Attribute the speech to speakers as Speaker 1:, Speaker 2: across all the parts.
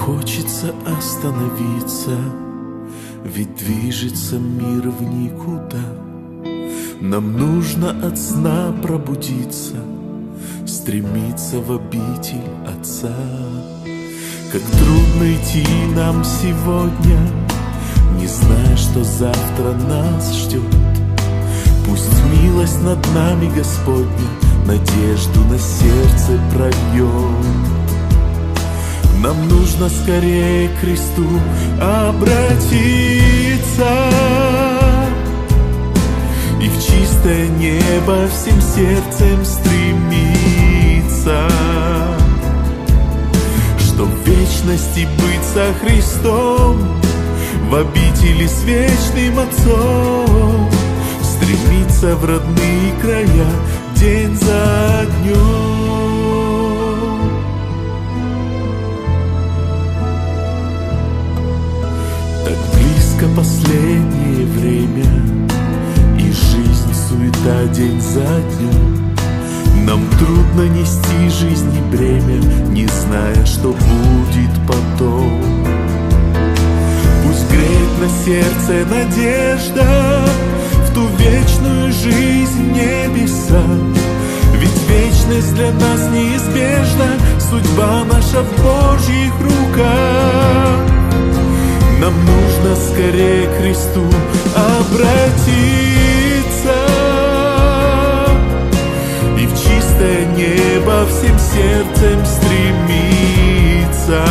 Speaker 1: хочется остановиться, ведь движется мир в никуда. Нам нужно от сна пробудиться, стремиться в обитель Отца. Как трудно идти нам сегодня, не зная, что завтра нас ждет. Пусть милость над нами Господня надежду на сердце прольет. Нам нужно скорее к кресту обратиться и в чистое небо всем сердцем стремиться, чтоб в вечности быть со Христом, в обители с вечным Отцом, стремиться в родные края день за днем. Так близко последнее время, и жизнь суета день за днем. Нам трудно нести жизни бремя, не зная, что будет потом. Пусть греет на сердце надежда в ту вечную жизнь небеса, ведь вечность для нас неизбежна, судьба наша в Божьих руках. Нам нужно скорее к Христу обратиться и в чистое небо всем сердцем стремиться,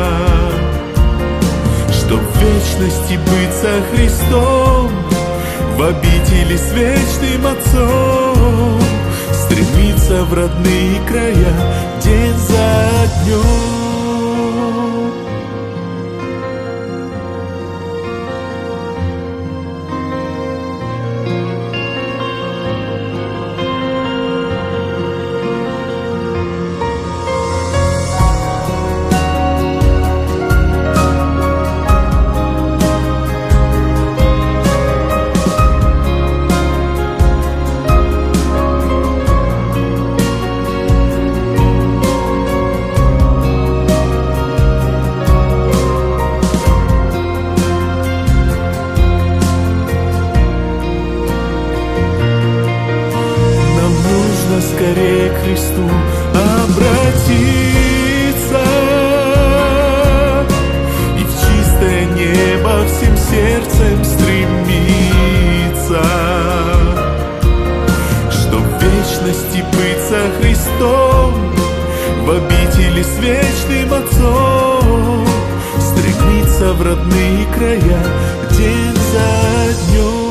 Speaker 1: чтоб в вечности быть со Христом, в обители с вечным Отцом, стремиться в родные края день за днем. Скорее к Христу обратиться и в чистое небо всем сердцем стремиться, чтоб в вечности быть со Христом, в обители с вечным Отцом, стремиться в родные края день за днем.